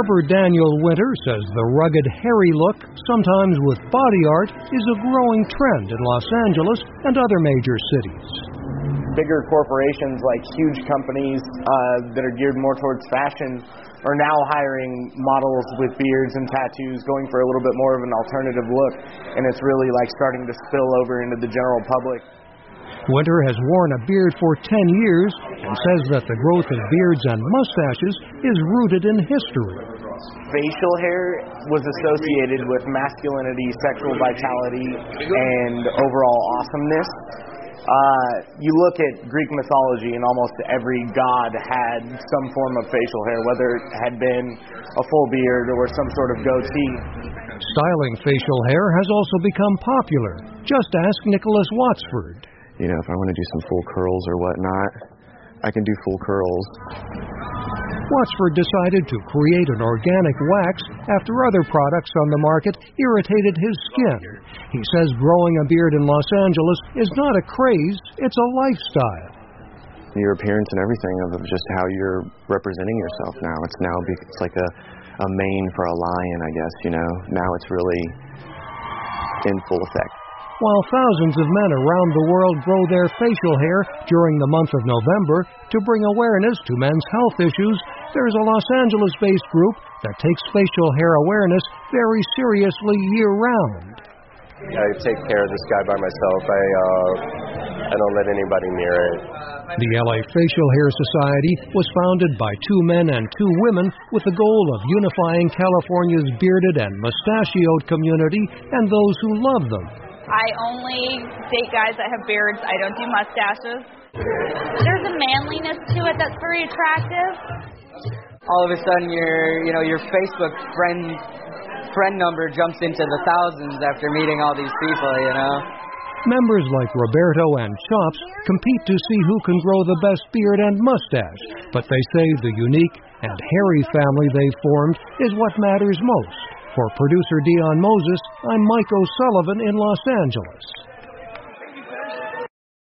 Barber Daniel Winter says the rugged, hairy look, sometimes with body art, is a growing trend in Los Angeles and other major cities. Bigger corporations, like huge companies that are geared more towards fashion, are now hiring models with beards and tattoos, going for a little bit more of an alternative look, and it's really like starting to spill over into the general public. Winter has worn a beard for 10 years and says that the growth of beards and mustaches is rooted in history. Facial hair was associated with masculinity, sexual vitality, and overall awesomeness. You look at Greek mythology and almost every god had some form of facial hair, whether it had been a full beard or some sort of goatee. Styling facial hair has also become popular. Just ask Nicholas Watsford. You know, if I want to do some full curls or whatnot, I can do full curls. Watsford decided to create an organic wax after other products on the market irritated his skin. He says growing a beard in Los Angeles is not a craze, it's a lifestyle. Your appearance and everything of just how you're representing yourself now. It's like a mane for a lion, I guess, you know. Now it's really in full effect. While thousands of men around the world grow their facial hair during the month of November to bring awareness to men's health issues, there's a Los Angeles-based group that takes facial hair awareness very seriously year-round. I take care of this guy by myself. I don't let anybody near it. The LA Facial Hair Society was founded by 2 men and 2 women with the goal of unifying California's bearded and mustachioed community and those who love them. I only date guys that have beards. I don't do mustaches. There's a manliness to it that's very attractive. All of a sudden, your Facebook friend number jumps into the thousands after meeting all these people, you know. Members like Roberto and Chops compete to see who can grow the best beard and mustache, but they say the unique and hairy family they've formed is what matters most. For producer Dion Moses, I'm Mike O'Sullivan in Los Angeles.